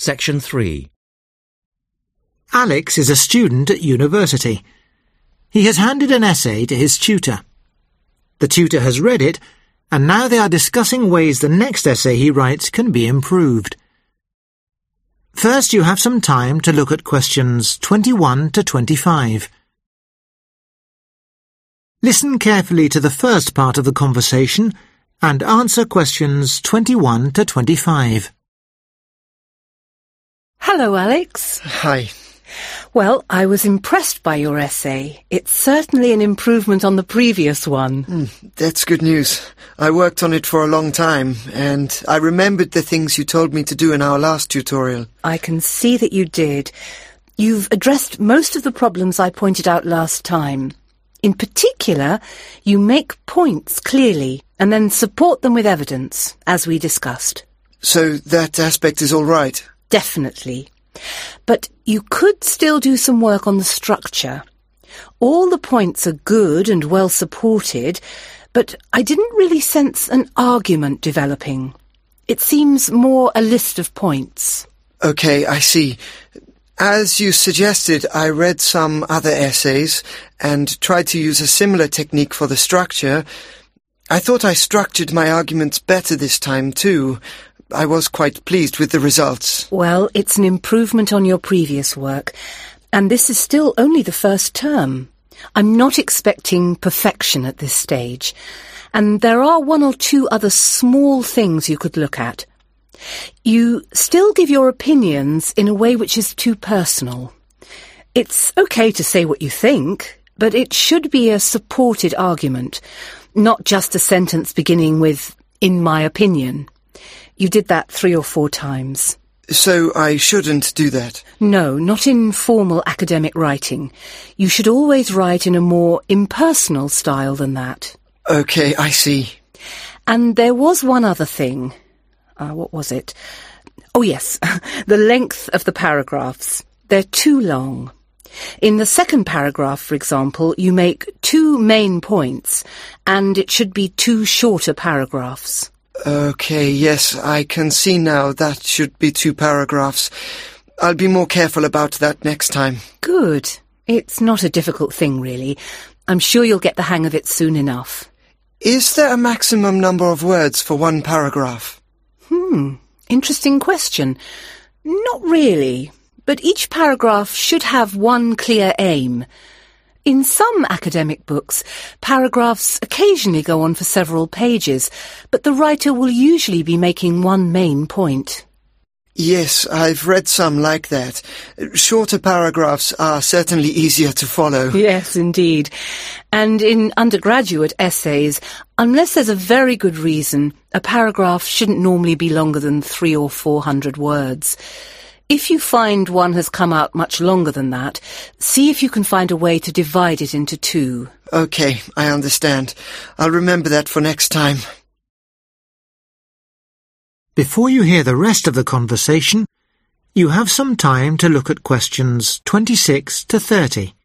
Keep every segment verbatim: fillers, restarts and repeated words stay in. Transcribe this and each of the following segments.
Section three. Alex is a student at university. He has handed an essay to his tutor. The tutor has read it, and now they are discussing ways the next essay he writes can be improved. First, you have some time to look at questions twenty-one to twenty-five. Listen carefully to the first part of the conversation and answer questions twenty-one to twenty-five. Hello, Alex. Hi. Well, I was impressed by your essay. It's certainly an improvement on the previous one. Mm, that's good news. I worked on it for a long time, and I remembered the things you told me to do in our last tutorial. I can see that you did. You've addressed most of the problems I pointed out last time. In particular, you make points clearly and then support them with evidence, as we discussed. So that aspect is all right? Definitely. But you could still do some work on the structure. All the points are good and well supported, but I didn't really sense an argument developing. It seems more a list of points. Okay, I see. As you suggested, I read some other essays and tried to use a similar technique for the structure. I thought I structured my arguments better this time too. I was quite pleased with the results. Well, it's an improvement on your previous work, and this is still only the first term. I'm not expecting perfection at this stage, and there are one or two other small things you could look at. You still give your opinions in a way which is too personal. It's okay to say what you think, but it should be a supported argument, not just a sentence beginning with, "in my opinion." You did that three or four times. So I shouldn't do that? No, not in formal academic writing. You should always write in a more impersonal style than that. Okay, I see. And there was one other thing. Uh, what was it? Oh, yes, the length of the paragraphs. They're too long. In the second paragraph, for example, you make two main points, and it should be two shorter paragraphs. Okay, yes, I can see now that should be two paragraphs. I'll be more careful about that next time. Good. It's not a difficult thing, really. I'm sure you'll get the hang of it soon enough. Is there a maximum number of words for one paragraph? Hmm, interesting question. Not really, but each paragraph should have one clear aim. In some academic books, paragraphs occasionally go on for several pages, but the writer will usually be making one main point. Yes, I've read some like that. Shorter paragraphs are certainly easier to follow. Yes, indeed. And in undergraduate essays, unless there's a very good reason, a paragraph shouldn't normally be longer than three or four hundred words. If you find one has come out much longer than that, see if you can find a way to divide it into two. Okay, I understand. I'll remember that for next time. Before you hear the rest of the conversation, you have some time to look at questions twenty-six to thirty.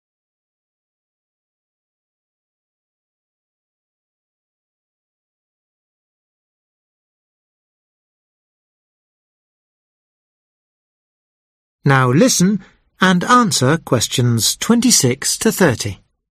Now listen and answer questions twenty-six to thirty.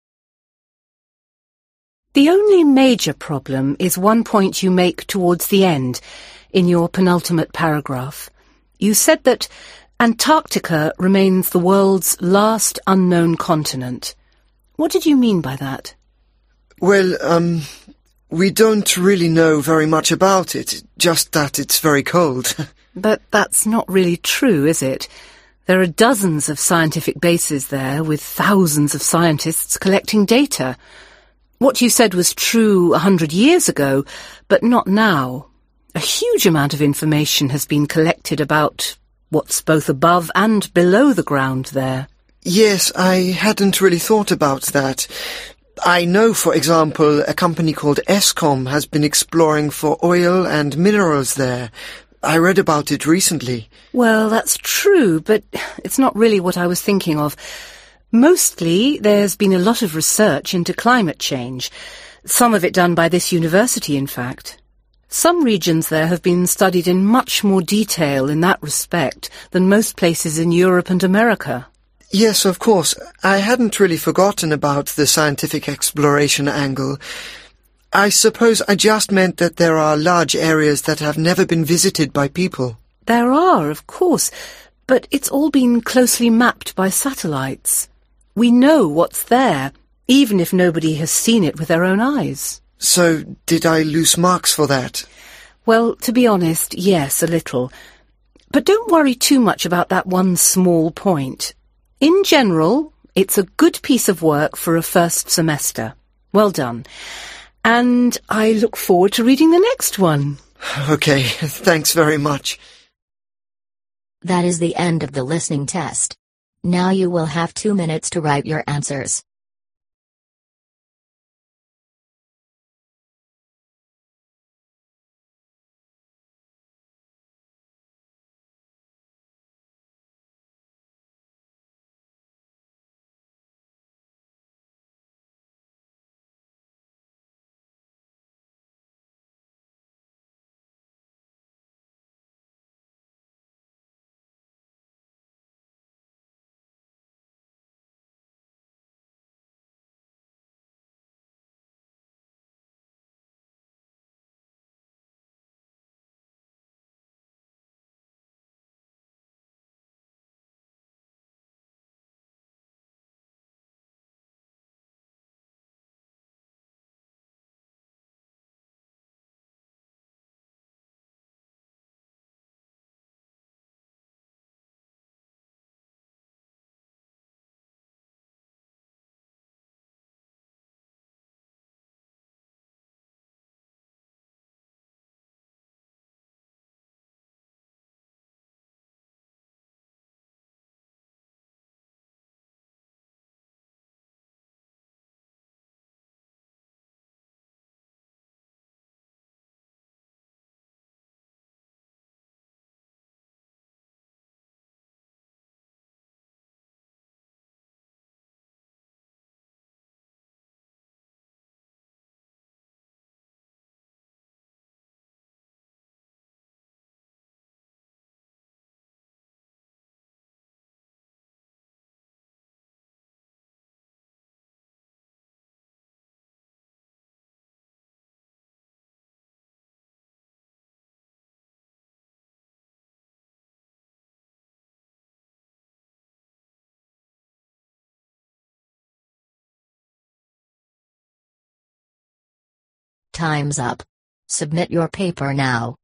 The only major problem is one point you make towards the end, in your penultimate paragraph. You said that Antarctica remains the world's last unknown continent. What did you mean by that? Well, um, we don't really know very much about it, just that it's very cold. But that's not really true, is it? There are dozens of scientific bases there, with thousands of scientists collecting data. What you said was true a hundred years ago, but not now. A huge amount of information has been collected about what's both above and below the ground there. Yes, I hadn't really thought about that. I know, for example, a company called Eskom has been exploring for oil and minerals there. I read about it recently. Well, that's true, but it's not really what I was thinking of. Mostly, there's been a lot of research into climate change, some of it done by this university, in fact. Some regions there have been studied in much more detail in that respect than most places in Europe and America. Yes, of course. I hadn't really forgotten about the scientific exploration angle. I suppose I just meant that there are large areas that have never been visited by people. There are, of course, but it's all been closely mapped by satellites. We know what's there, even if nobody has seen it with their own eyes. So, did I lose marks for that? Well, to be honest, yes, a little. But don't worry too much about that one small point. In general, it's a good piece of work for a first semester. Well done. And I look forward to reading the next one. Okay, thanks very much. That is the end of the listening test. Now you will have two minutes to write your answers. Time's up. Submit your paper now.